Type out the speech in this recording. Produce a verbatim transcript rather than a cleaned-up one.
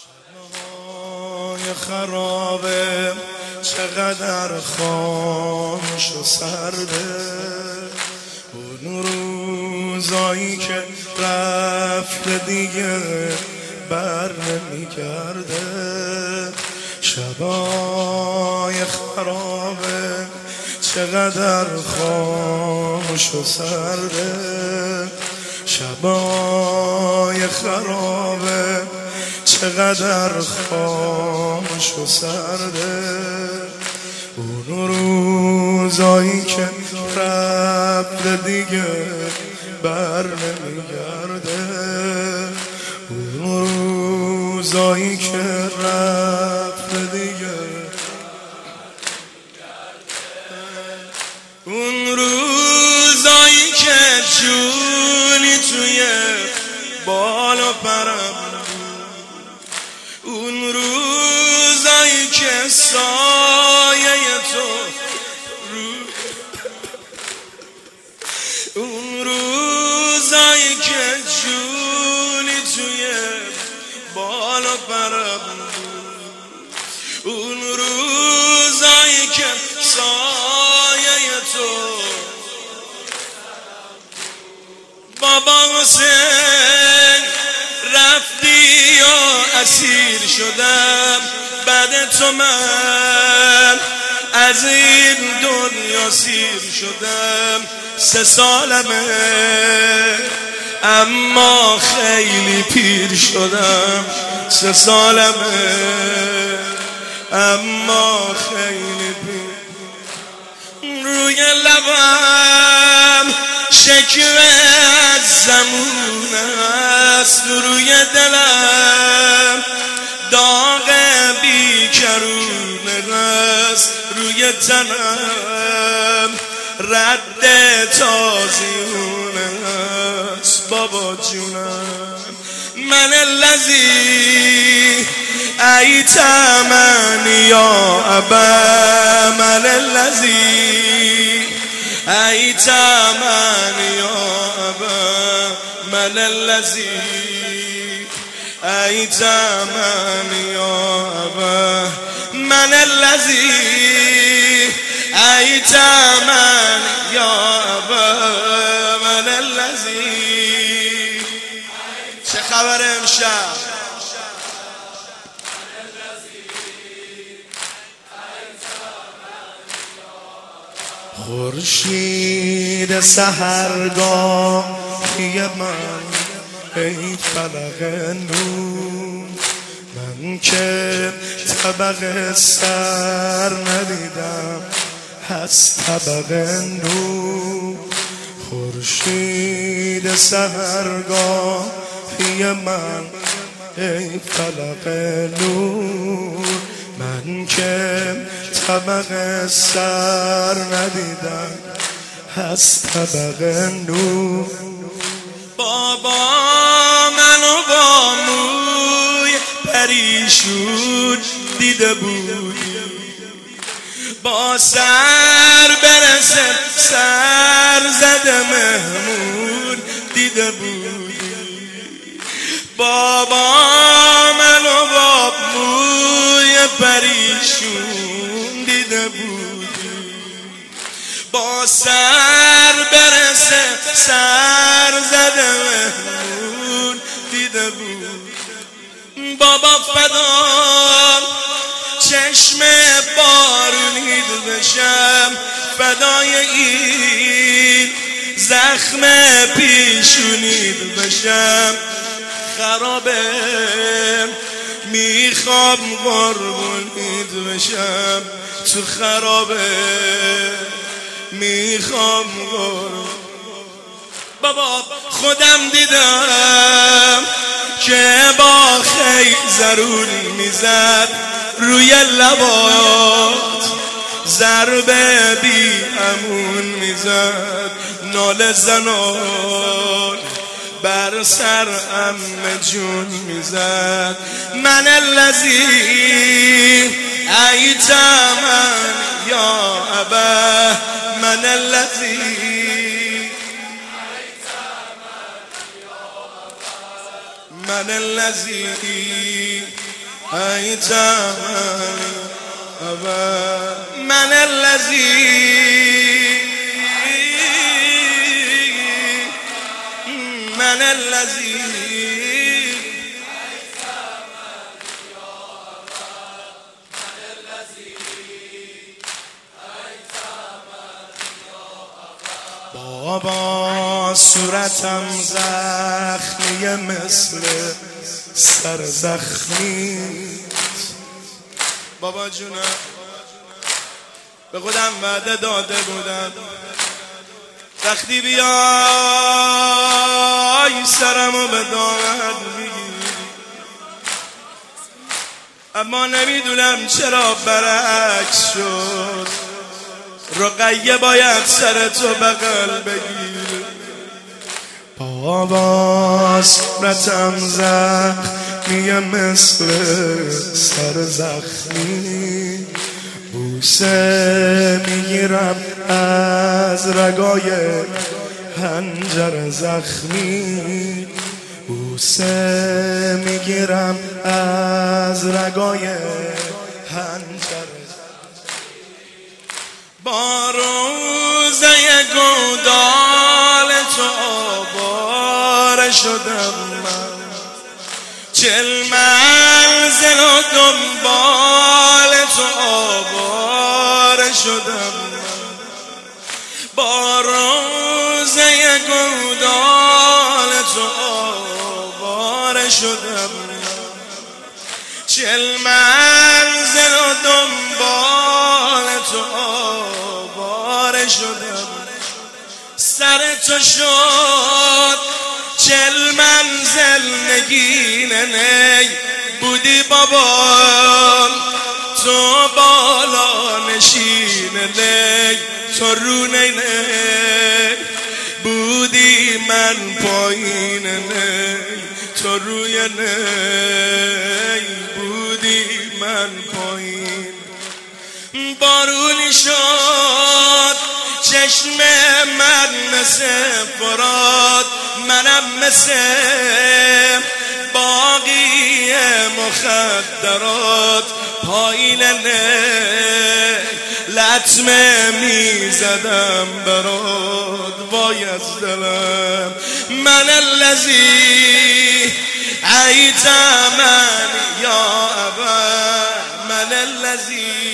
شبهای خرابه چقدر خاموش و سرده، اون روزایی که رفت دیگه بر نمیگرده. شبهای خرابه چقدر خاموش و سرده، شبهای خرابه چقدر خاموش و سرده، اون روزایی که رفت دیگه بر نمیگرده، اون روزایی که رفت دیگه، اون روزایی که جونی توی بال و پرم، اون روزایی که سایه تو رو، اون روزایی که جونی توی بال و پرم، اون روزایی که سایه تو. بابا حسین رفتی و اسیر شدم، بعد تو من از این دنیا سیر شدم. سه سالمه اما خیلی پیر شدم، سه سالمه اما خیلی پیر. روی لبم شکوه از زمون است، روی دلم داغ بیکرونه است، روی تنم رد تازیونه است. بابا جونم من الذی ایتمنی یا ابا، من الذی ایتمنی یا ابا، من الذی ایتمنی یا ابا، من الذی ایتمنی یا ابا، من الذی. چه خبر امشب؟ خورشید سحرگاهی من ای فلق نور، من که طبق سر ندیدم از طبق نور. خورشید سحرگاهی من ای فلق نور، من که طبق سر ندیدم از طبق نور. بابا منو با موی پریشون دیده بودی، با سر برسه سر زده مهمون دیده بودی. بابا منو با موی پریشون دیده بودی، با سر برسه سر زده مهمون دیده بود. بابا فدا چشم بارونید بشم، فدای این زخم پیشونید بشم. خرابه میخوام قربونید بشم، تو خرابه میخوام قربون. بابا خودم دیدم که با خیل زرون میزد روی لبات، ضربه بی امون میزد ناله زنان بر سر ام جون میزد. من الذی ایتمن یا ابا، من الذی من الذی ای تمنی ابا من الذی من الذی بابا صورتم زخمی مثل سر زخمی بابا جونم به خودم وعده داده بودم وقتی بیای سرمو به دامن میگیری، اما نمیدونم چرا برعکس شد. رقیه باید سر تو بغل بگیر. بابا صورتم زخمی مثل سر زخمی، بوسه میگیرم از رگای حنجر زخمی، بوسه میگیرم از رگای حنجر. با روزه گودال تو آواره شدم من، چل منزل و دنبال تو آواره شدم من. با روزه گودال تو آواره شدم من، چل منزل و دنبال تو آواره شدم. سر تو شد چل منزل نگین نی، بودی بابا تو بالا نشین نی، تو رو نی نی، بودی من پایین نی، تو روی نی، بودی من پایین. بارونی شد چشم من مثل فرات، منم مثل باقی مخدرات، پایین نه لطمه میزدم برات وای از دلم. من الذی ایت من یا ابا من الذی